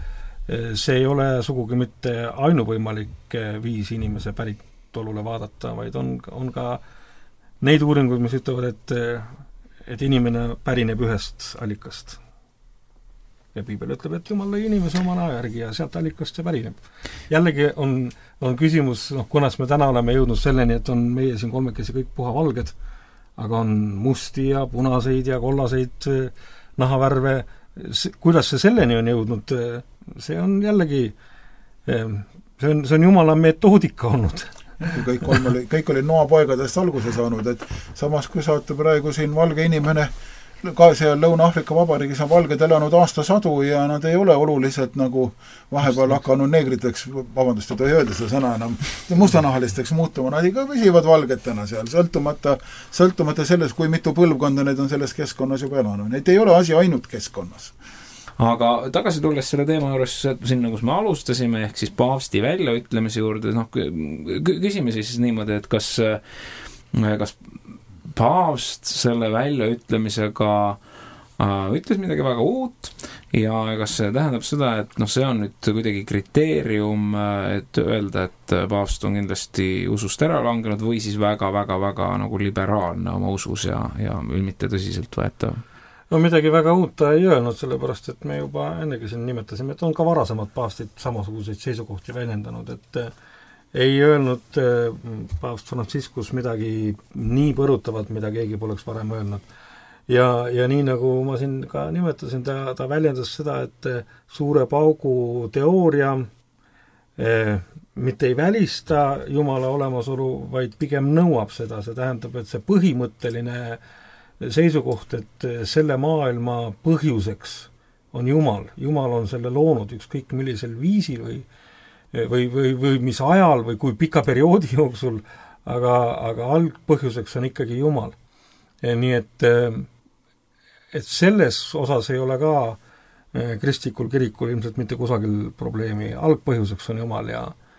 see ei ole sugugi mitte ainuvõimalik viis inimese päritolule vaadata, vaid on, on ka neid uuringuid, mis ütlevad, et, et inimene pärineb ühest allikast. Ja Piibel ütleb, et Jumal lõi inimese oma näo järgi ja sealt allikast see pärineb. Jällegi on, on küsimus, noh, kunas me täna oleme jõudnud selleni, et on meie siin kolmekesi kõik puha valged, aga on musti ja punaseid ja kollaseid nahavärve. Kuidas see selleni on jõudnud, see on jällegi, see on, see on Jumala metoodika olnud. Kõik, kolm oli, kõik oli noapoegadest alguse saanud, et samas kui saate praegu siin valge inimene ka seal Lõuna-Aafrika Vabariigis on valged elanud aastasadu ja nad ei ole oluliselt nagu vahepeal hakanud neegriteks, vabandust, et ei öelda seda sõna enam, mustanahalisteks muutuma, nad ikka püsivad valgetena seal, sõltumata, sõltumata sellest, kui mitu põlvkonda need on selles keskkonnas juba elanud. Neid ei ole asi ainult keskkonnas. Aga tagasi tulles selle teema juures sinna, kus me alustasime, ehk siis paavsti väljaütlemise juurde, noh, küsime siis niimoodi, et kas, kas paavst selle väljaütlemisega äh, ütles midagi väga uut ja kas see tähendab seda, et noh, see on nüüd kuidagi kriteerium, et öelda, et paavst on kindlasti usust ära langenud või siis väga-väga-väga nagu liberaalne oma usus ja, ja mitte tõsiselt võetav? No midagi väga uut ta ei öelnud, sellepärast et me juba ennegi siin nimetasime, et on ka varasemad paavstid samasuguseid seisukohti väljendanud, et ei öelnud paavst Franciscus midagi nii põrutavat, mida keegi poleks varem öelnud. Ja, ja nii nagu ma siin ka nimetasin, ta, ta väljendas seda, et suure paugu teooria eh, mitte ei välista Jumala olemasolu, vaid pigem nõuab seda. See tähendab, et see põhimõtteline seisukoht, et selle maailma põhjuseks on Jumal. Jumal on selle loonud ükskõik millisel viisil või Või, või, või mis ajal või kui pika perioodi jooksul, aga, aga algpõhjuseks on ikkagi Jumal. Nii et, et selles osas ei ole ka kristlikul kirikul ilmselt mitte kusagil probleemi. Algpõhjuseks on Jumal ja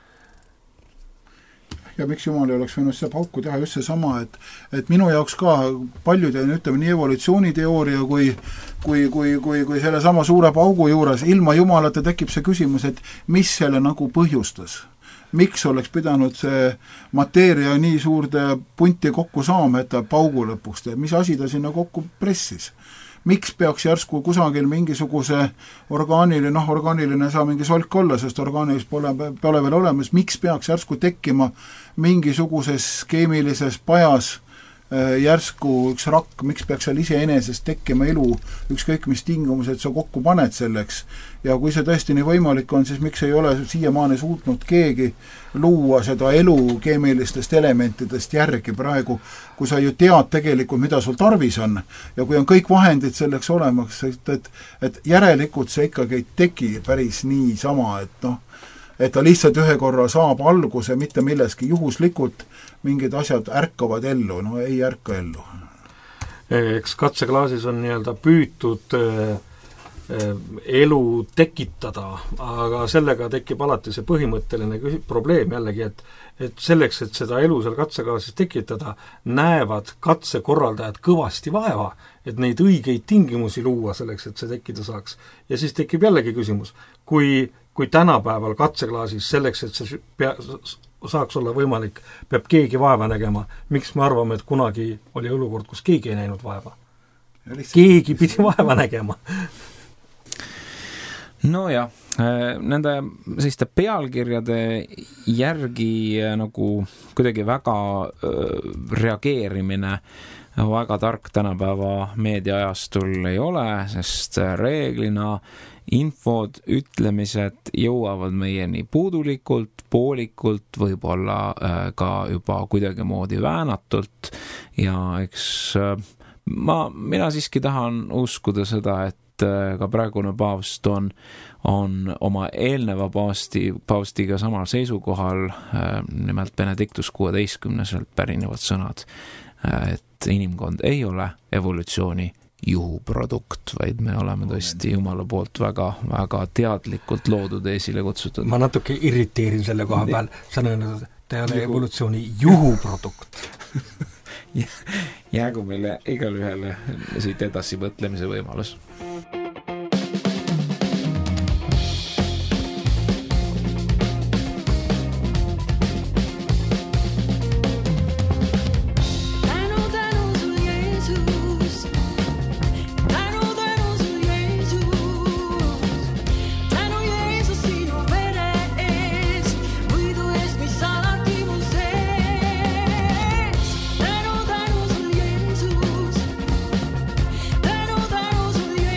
ja miks Jumal ei oleks võinud seda pauku teha just see sama, et, et minu jaoks ka paljud, ütleme nii evolutsiooniteooria kui, kui, kui, kui, kui selle sama suure paugu juures ilma Jumalata tekib see küsimus, et mis selle nagu põhjustas. Miks oleks pidanud see mateeria nii suurde punti kokku saama, et ta paugu lõpuks teeb, mis asi ta sinna kokku pressis? Miks peaks järsku kusagil mingisuguse orgaaniline, noh, orgaaniline saa mingi solk olla, sest orgaanilist pole, pole veel olemas, miks peaks järsku tekkima mingisuguses keemilises pajas järsku üks rakk, miks peaks seal iseenesest tekkima elu, ükskõik mis tingimused sa kokku paned selleks. Ja kui see tõesti nii võimalik on, siis miks ei ole siiamaani suutnud keegi luua seda elu keemilistest elementidest järgi praegu, kui sa ju tead tegelikult, mida sul tarvis on. Ja kui on kõik vahendid selleks olemas, et, et, et järelikult see ikkagi ei teki päris nii sama, et noh, et ta lihtsalt ühe korra saab alguse, mitte milleski juhuslikult mingid asjad ärkavad ellu, no ei ärka ellu. Eks katseklaasis on nii-öelda püütud äh, elu tekitada, aga sellega tekib alati see põhimõtteline probleem jällegi, et, et selleks, et seda elu seal katseklaasis tekitada, näevad katsekorraldajad kõvasti vaeva, et neid õigeid tingimusi luua selleks, et see tekkida saaks. Ja siis tekib jällegi küsimus, kui kui tänapäeval katseklaasis selleks, et see pea, saaks olla võimalik, peab keegi vaeva nägema. Miks me arvame, et kunagi oli olukord, kus keegi ei näinud vaeva? Keegi pidi vaeva nägema. No jah, nende selliste pealkirjade järgi nagu kuidagi väga reageerimine väga tark tänapäeva meediaajastul ei ole, sest reeglina infod, ütlemised jõuavad meieni puudulikult, poolikult, võib-olla ka juba kuidagi moodi väänatult ja eks ma, mina siiski tahan uskuda seda, et ka praegune paavst on, on oma eelneva paavsti, paavstiga samal seisukohal, nimelt Benedictus kuueteistkümneselt pärinevad sõnad, et inimkond ei ole evolutsiooni juhuprodukt, vaid me oleme tõesti Jumala poolt väga, väga teadlikult loodud esile kutsutud. Ma natuke irriteerin selle koha peal, sain öelnud, et ta ei ole evolutsiooni juhuprodukt. Jäägu meile igal ühele siit edasi mõtlemise võimalus. Tänu, tänu sul, Jeesus.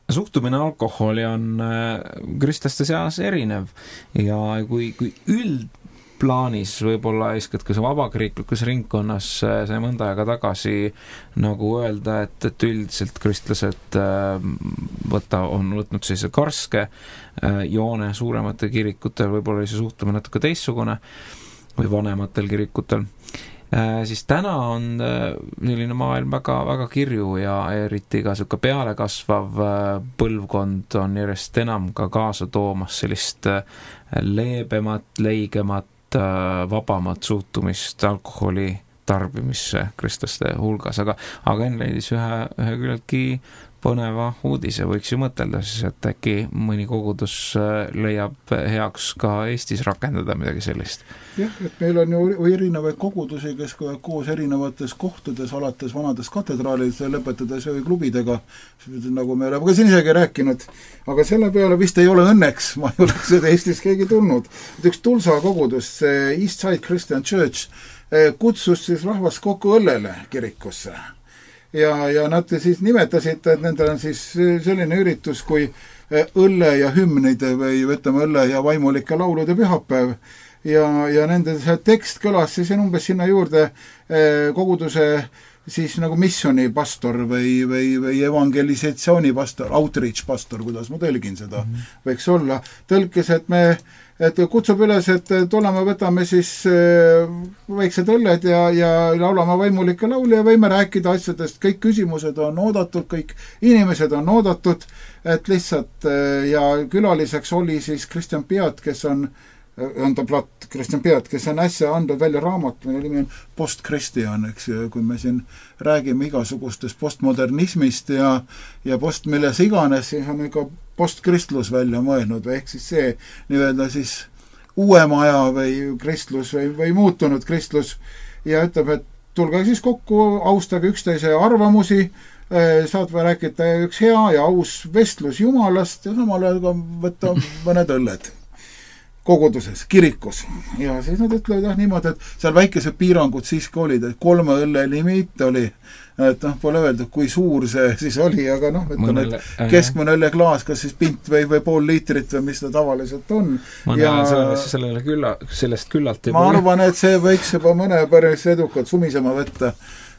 suhtumine alkoholi on kristlaste seas erinev ja kui, kui üldplaanis võib-olla eeskätt ka see vabakriiklikus ringkonnas sai mõnda aega tagasi nagu öelda, et, et üldiselt kristlased võtta, on võtnud sellise karske joone suurematel kirikutel, võib-olla oli see suhtumine natuke teistsugune või vanematel kirikutel. Äh, siis täna on äh, selline maailm väga, väga kirju ja eriti ka selline peale kasvav äh, põlvkond on järjest enam ka kaasa toomas sellist äh, leebemat, leigemat, äh, vabamat suhtumist alkoholi tarbimisse kristlaste hulgas, aga, aga enne leidis ühe, ühe küllaltki põneva uudise, võiks ju mõtelda siis, et äkki mõni kogudus leiab heaks ka Eestis rakendada midagi sellist. Jah, et meil on ju erinevaid kogudusi, kes koos erinevates kohtades, alates vanades katedraalides ja lõpetades klubidega, nagu me oleme ka siin isegi rääkinud, aga selle peale vist ei ole õnneks, ma ei oleks seda Eestis keegi tulnud. Et üks Tulsa kogudus, East Side Christian Church, kutsus siis rahvast kokku õllele kirikusse. Ja, ja nad siis nimetasid, et nendel on siis selline üritus kui õlle ja hümnide või võtame õlle ja vaimulike laulude pühapäev. Ja, ja nende see tekst kõlas siis umbes sinna juurde koguduse siis nagu missioni pastor või, või, või evangelisatsiooni pastor, outreach pastor, kuidas ma tõlgin seda, mm-hmm. võiks olla. Tõlkes, et me et kutsub üles, et tuleme, võtame siis väiksed õlled ja, ja laulame vaimulikke laule ja võime rääkida asjadest, kõik küsimused on oodatud, kõik inimesed on oodatud, et lihtsalt ja külaliseks oli siis Kristjan Piat, kes on on ta platt, Kristjan Piat, kes on äsja andnud välja raamat, mille nimi on Post-Christian, eks, kui me siin räägime igasugustest postmodernismist ja, ja post milles iganes, siis on ikka postkristlus välja mõelnud, ehk siis see nii-öelda siis uuema aja või kristlus või, või muutunud kristlus ja ütleb, et tulge siis kokku, austage üksteise arvamusi, saad või rääkida üks hea ja aus vestlus Jumalast ja samal ajal ka võtta mõned õlled koguduses, kirikus. Ja siis nad ütlevad jah niimoodi, et seal väikesed piirangud siiski olid, et kolme õlle limiit oli, et noh, pole öeldud, kui suur see siis oli, aga noh, ütleme, et keskmine õlleklaas, kas siis pint või, või pool liitrit või mis ta tavaliselt on. Mõne ja sellele külla, sellest küllalt ma arvan, et see võiks juba mõne päris edukalt sumisema võtta.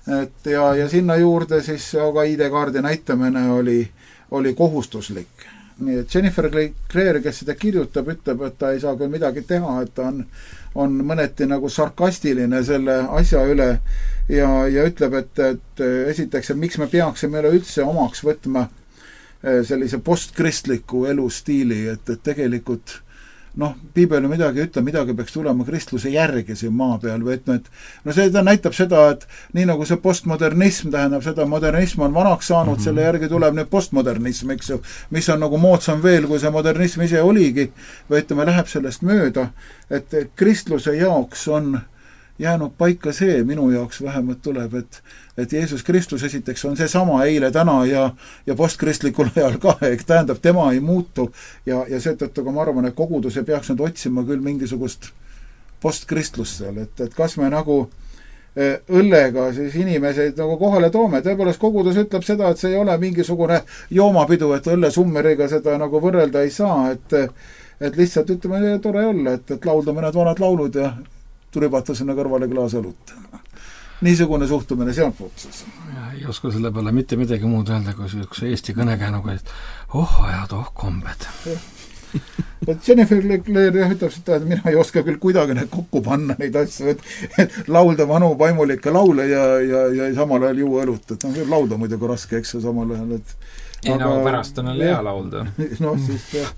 Et ja, ja sinna juurde siis aga I D-kaardi näitamine oli, oli kohustuslik. Nii et Jennifer Clare, kes seda kirjutab, ütleb, et ta ei saa küll midagi teha, et ta on, on mõneti nagu sarkastiline selle asja üle ja, ja ütleb, et, et esiteks, et miks me peaksime üldse omaks võtma sellise postkristliku elustiili, et, et tegelikult noh, piibel midagi ütleb, midagi peaks tulema kristluse järgi siin maa peal või et, et no see ta näitab seda, et nii nagu see postmodernism tähendab seda, modernism on vanaks saanud, mm-hmm. selle järgi tuleb nüüd postmodernism, eks ju, mis on nagu moodsam veel, kui see modernism ise oligi, või ütleme, läheb sellest mööda, et kristluse jaoks on jäänud paika see, minu jaoks vähemalt tuleb, et, et Jeesus Kristus esiteks on see sama eile, täna ja, ja postkristlikul ajal ka, ehk tähendab, tema ei muutu ja, ja seetõttu ka ma arvan, et kogudus ei peaks nüüd otsima küll mingisugust postkristlust seal, et, et kas me nagu õllega siis inimeseid nagu kohale toome, tõepoolest kogudus ütleb seda, et see ei ole mingisugune joomapidu, et õlle summeriga seda nagu võrrelda ei saa, et, et lihtsalt ütleme, tore olla, et, et laulda mõned vanad laulud ja turibata sinna kõrvale klaas õlut. Niisugune suhtumine sealt puutses. Ei oska selle peale mitte midagi muud öelda, kui see Eesti kõnekäänuga, et oh ajad, oh kombed. Jennifer Clare ütleb seda, et mina ei oska küll kuidagi neid kokku panna neid asju, et, et laulda vanu vaimulikke laule ja, ja, ja samal ajal juua õlut. Et on küll laulda muidugi raske, eks see samal ajal, et ei aga, no pärast on hea laulda. No siis jah.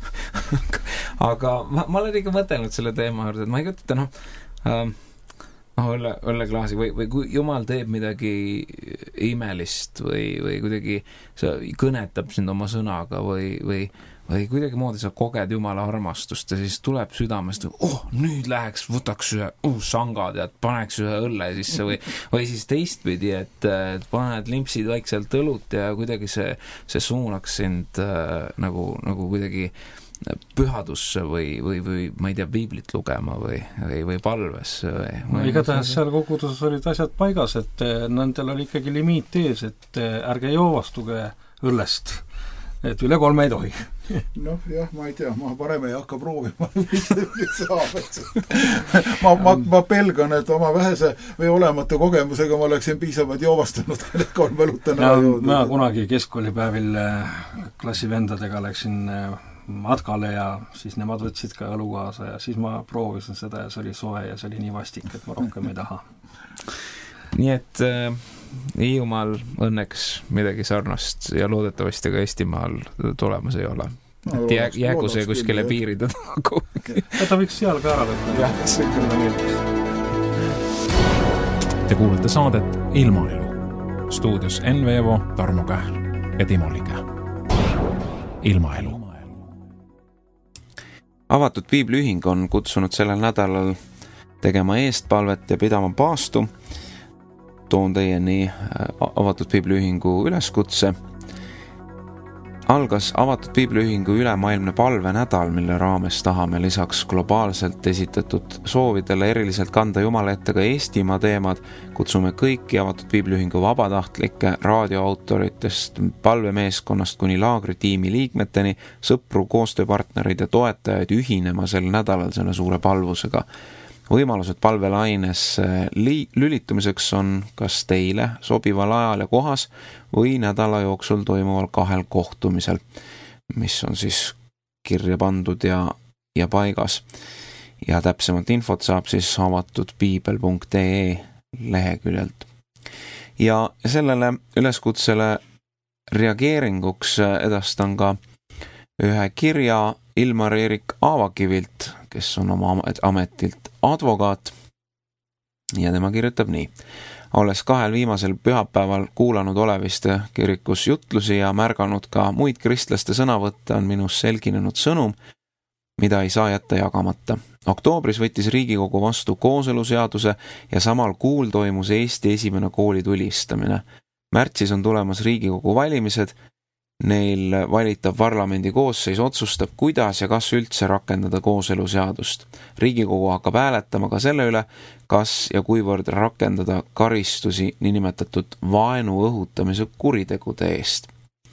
aga ma, ma olen ikka mõtelnud selle teema juurde, et ma ei kõtta, noh Uh, noh, õlle, õlleklaasi või, või kui Jumal teeb midagi imelist või, või kuidagi see kõnetab sind oma sõnaga või, või, või kuidagi moodi sa koged Jumala armastust ja siis tuleb südamest, oh, nüüd läheks, võtaks ühe uh, sanga, tead, paneks ühe õlle sisse või, või siis teistpidi, et, et paned limpsid vaikselt õlut ja kuidagi see, see suunaks sind äh, nagu, nagu kuidagi pühadusse või, või, või ma ei tea, piiblit lugema või, või, või palves või, no igatahes seal koguduses olid asjad paigas, et nendel oli ikkagi limiit ees, et ärge joovastuge õllest et üle kolme ei tohi. noh, jah, ma ei tea, ma parem ei hakka proovima, mis, mis saab, et ma, ma, ma pelgan, et oma vähese või olematu kogemusega ma oleksin piisavalt joovastanud, kolm võlutana no, ma kunagi keskkoolipäevil klassivendadega läksin matkale ja siis nemad võtsid ka õlu kaasa ja siis ma proovisin seda ja see oli soe ja see oli nii vastik, et ma rohkem ei taha. Nii et äh, Hiiumaal õnneks midagi sarnast ja loodetavasti ka Eestimaal tulemas ei ole. No, et jää, jäägu see kuskile piirida tagu. Ta võiks seal ka ära võtta. Jah, see küll meeldis. Te kuulete saadet Ilmailu. Stuudios Enn Veevo, Tarmo Kähl ja Timo Liga. Ilmailu. Avatud Piibliühing on kutsunud sellel nädalal tegema eestpalvet ja pidama paastu. Toon teieni Avatud Piibliühingu üleskutse. Algas Avatud Piibliühingu ülemaailmne palvenädal, mille raames tahame lisaks globaalselt esitatud soovidele eriliselt kanda Jumala ette ka Eestimaa teemad. Kutsume kõiki Avatud Piibliühingu vabatahtlikke raadioautoritest, palvemeeskonnast kuni laagritiimi liikmeteni, sõpru, koostööpartnereid ja toetajaid ühinema sel nädalal selle suure palvusega. Võimalused palvelaines li- lülitumiseks on kas teile sobival ajal ja kohas või nädala jooksul toimuval kahel kohtumisel, mis on siis kirja pandud ja, ja paigas. Ja täpsemalt infot saab siis avatudpiibel punkt ee leheküljelt. Ja sellele üleskutsele reageeringuks edastan ka ühe kirja Ilmar Erik Aavakivilt, kes on oma ametilt advokaat ja tema kirjutab nii. Olles kahel viimasel pühapäeval kuulanud Oleviste kirikus jutlusi ja märganud ka muid kristlaste sõnavõtte, on minus selginenud sõnum, mida ei saa jätta jagamata. Oktoobris võttis Riigikogu vastu kooseluseaduse ja samal kuul toimus Eesti esimene kooli tulistamine. Märtsis on tulemas Riigikogu valimised. Neil valitav parlamendi koosseis otsustab, kuidas ja kas üldse rakendada kooseluseadust. Riigikogu hakkab hääletama ka selle üle, kas ja kuivõrd rakendada karistusi niinimetatud vaenu õhutamise kuritegude eest.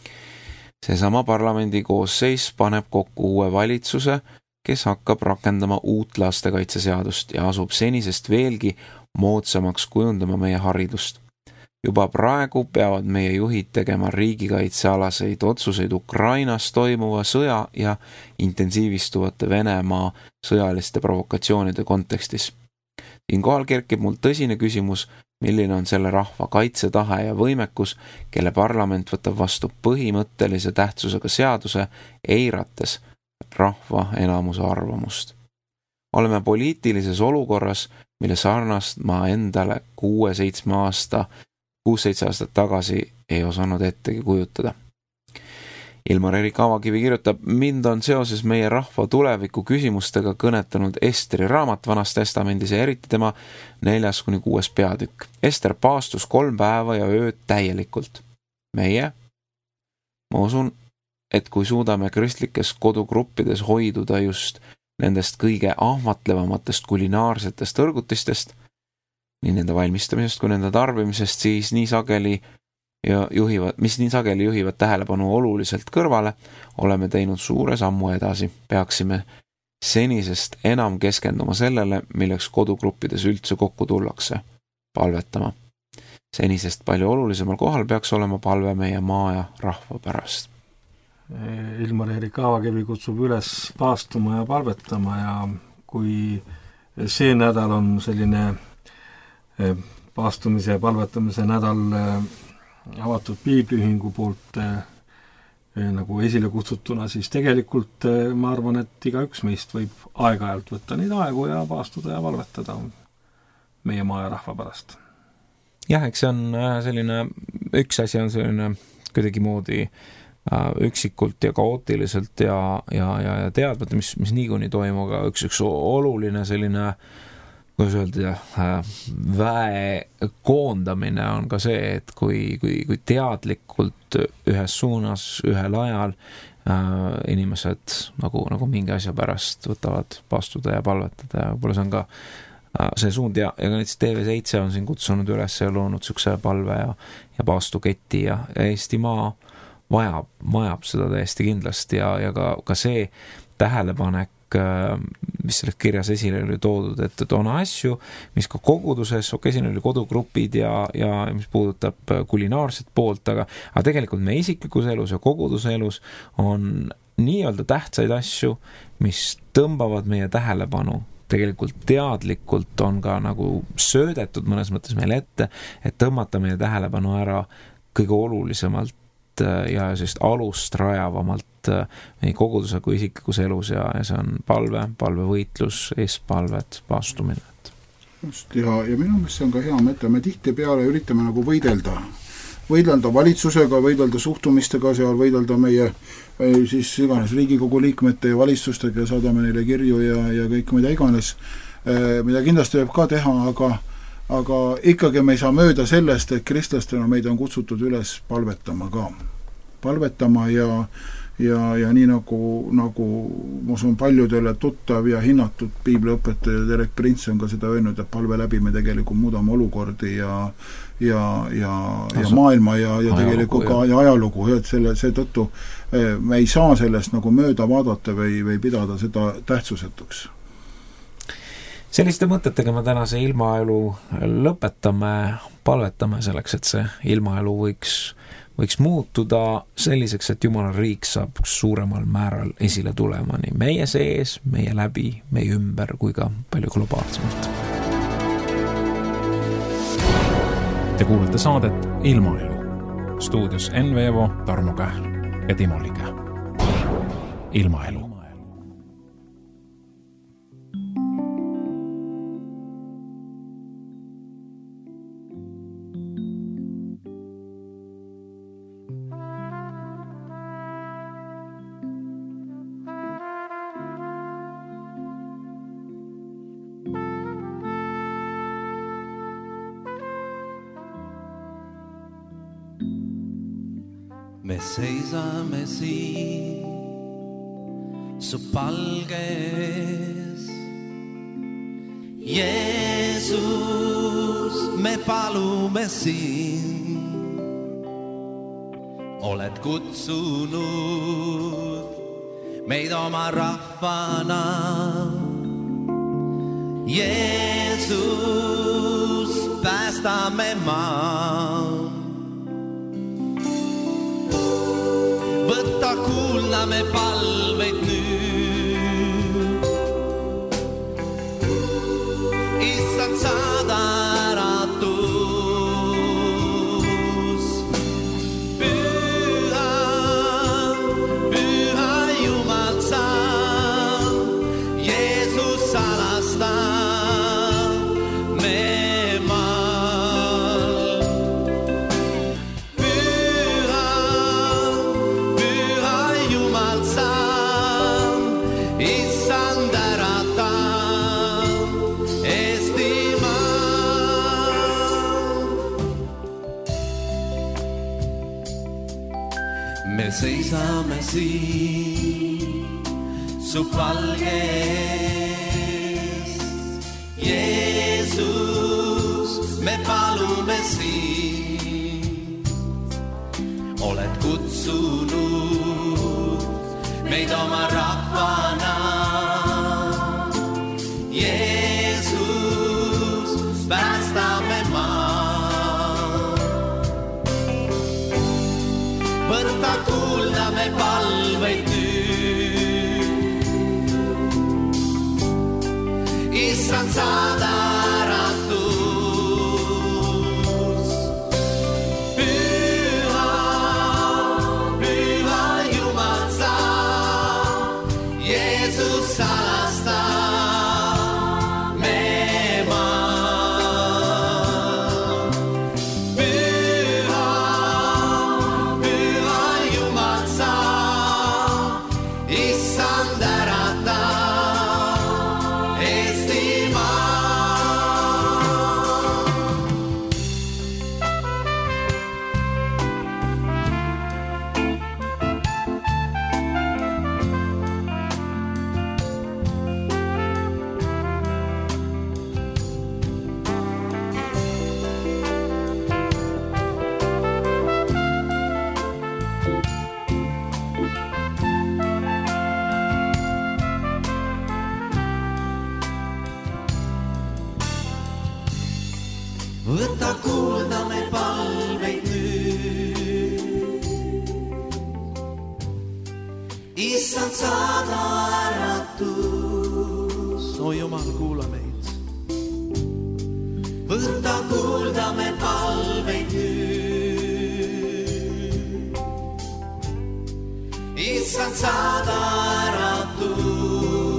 Seesama parlamendi koosseis paneb kokku uue valitsuse, kes hakkab rakendama uut lastekaitseseadust ja asub senisest veelgi moodsamaks kujundama meie haridust. Juba praegu peavad meie juhid tegema riigikaitsealaseid otsuseid Ukrainas toimuva sõja ja intensiivistuvate Venemaa sõjaliste provokatsioonide kontekstis. Siinkohal kerkib mul tõsine küsimus, milline on selle rahva kaitsetahe ja võimekus, kelle parlament võtab vastu põhimõttelise tähtsusega seaduse, eirates rahva enamuse arvamust. Oleme poliitilises olukorras, mille sarnast ma endale kuue-seitsme aasta kuus-seitse aastat tagasi ei osanud ettegi kujutada. Ilmar Erik Aavakivi kirjutab, mind on seoses meie rahva tuleviku küsimustega kõnetanud Esteri raamat Vanas testamendis ja eriti tema neljas kuni kuues peatükk. Ester paastus kolm päeva ja ööd täielikult. Meie, ma usun, et kui suudame kristlikes kodugruppides hoiduda just nendest kõige ahvatlevamatest kulinaarsetest õrgutistest, nii nende valmistamisest kui nende tarbimisest, siis nii sageli ja juhivad, mis nii sageli juhivad tähelepanu oluliselt kõrvale, oleme teinud suure sammu edasi. Peaksime senisest enam keskenduma sellele, milleks kodugruppides üldse kokku tullakse, palvetama. Senisest palju olulisemal kohal peaks olema palve meie maa ja rahva pärast. Ilmar Erik Aavakivi kutsub üles paastuma ja palvetama ja kui see nädal on selline paastumise ja palvetamise nädal Avatud Piibliühingu poolt nagu esile kutsutuna, siis tegelikult ma arvan, et igaüks meist võib aeg-ajalt võtta neid aegu ja paastuda ja palvetada meie maa ja rahva pärast. Jah, eks see on selline, üks asi on selline kuidagi moodi üksikult ja kaootiliselt ja, ja, ja, ja teadmata, mis, mis niikuinii toimub, aga üks, üks oluline selline kuidas öelda, väe koondamine on ka see, et kui, kui, kui teadlikult ühes suunas, ühel ajal äh, inimesed nagu, nagu mingi asja pärast võtavad paastuda ja palvetada ja võib-olla see on ka äh, see suund ja, ja ka näiteks T V seitse on siin kutsunud üles ja loonud sükse palve ja, ja paastuketi ja, ja Eestimaa vajab, vajab seda täiesti kindlasti ja, ja ka, ka see tähelepanek, mis selles kirjas esile oli toodud, et, et on asju, mis ka koguduses, okei, siin oli kodugrupid ja, ja mis puudutab kulinaarset poolt, aga, aga tegelikult meie isiklikus elus ja koguduse elus on nii-öelda tähtsaid asju, mis tõmbavad meie tähelepanu. Tegelikult teadlikult on ka nagu söödetud mõnes mõttes meile ette, et tõmmata meie tähelepanu ära kõige olulisemalt ja sellist alust rajavamalt meie koguduse kui isiklikus elus ja, ja see on palve, palvevõitlus, eespalved, paastumine. Just, ja, ja minu meelest see on ka hea mõte, me tihti peale üritame nagu võidelda, võidelda valitsusega, võidelda suhtumistega seal, võidelda meie siis iganes Riigikogu liikmete ja valitsustega ja saadame neile kirju ja, ja kõik mida iganes, mida kindlasti võib ka teha, aga aga ikkagi me ei saa mööda sellest, et kristlastena meid on kutsutud üles palvetama ka. Palvetama ja, ja, ja nii nagu, nagu ma usun paljudele tuttav ja hinnatud piibliõpetaja Derek Prince on ka seda öelnud, et palve läbi me tegelikult muudame olukordi ja, ja, ja, ja maailma ja, ja tegelikult ka ja ajalugu, et selle, seetõttu me ei saa sellest nagu mööda vaadata või, või pidada seda tähtsusetuks. Selliste mõtetega me tänase ilmaelu lõpetame, palvetame selleks, et see ilmaelu võiks, võiks muutuda selliseks, et Jumala riik saab suuremal määral esile tulema nii meie sees, meie läbi, meie ümber kui ka palju globaalsemalt. Te kuulete saadet Ilmaelu. Stuudios Enn Veevo, Tarmo Kähr ja Timo Lige. Ilmaelu. Me seisame siin su palges. Jeesus, me palume siin. Oled kutsunud meid oma rahvana. Jeesus, päästame maa. Võtta kuulda me palveid nüüd. Issand saada äratus. Püha, püha Jumal sa, Jeesus salasta me maal. Issand ärata Eestimaa. Me seisame siin su palges. Jeesus, me palume siin. Oled kutsunud meid oma rahvana. Jeesus, päästame maa. Võtta kuulda me palveid nüüd. Issand saada äratus. Püha, püha Jumal sa, Jeesus salasta me maal. Püha, püha Jumal sa, Issand ärata Eestimaa. võta kuulda me palveid nüüd. Issand, saada äratus. O Jumal, kuula meid. Võta kuulda me palveid nüüd. Issand, saada äratus.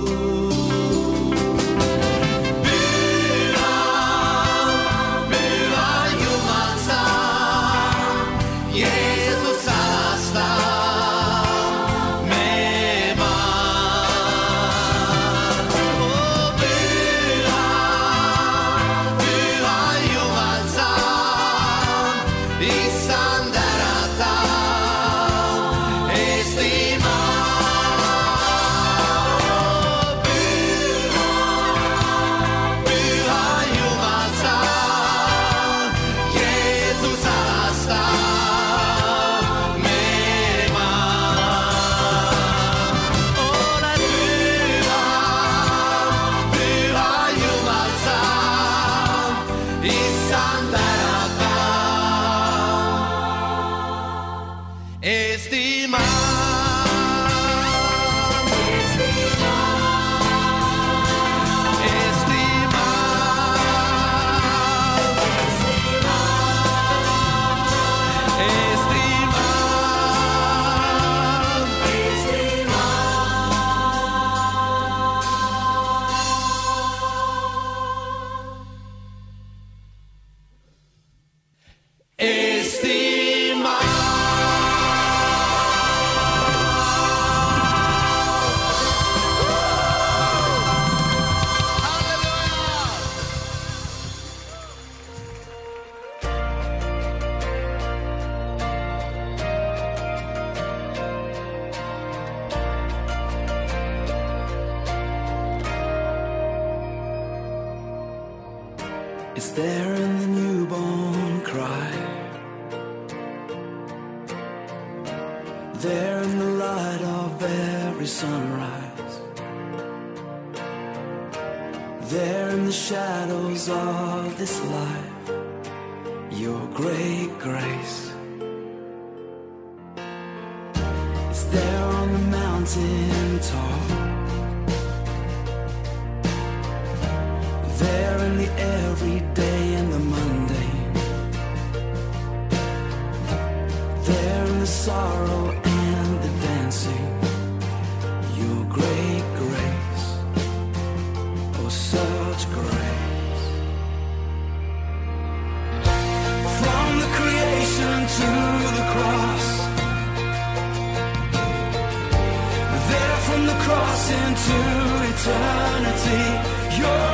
It's there in the newborn cry, there in the light of every sunrise, there in the shadows of this life, your great grace. It's there on the mountain top, there in the everyday and the mundane, there in the sorrow and the dancing, your great grace, oh such grace. From the creation to the cross, there from the cross into eternity, your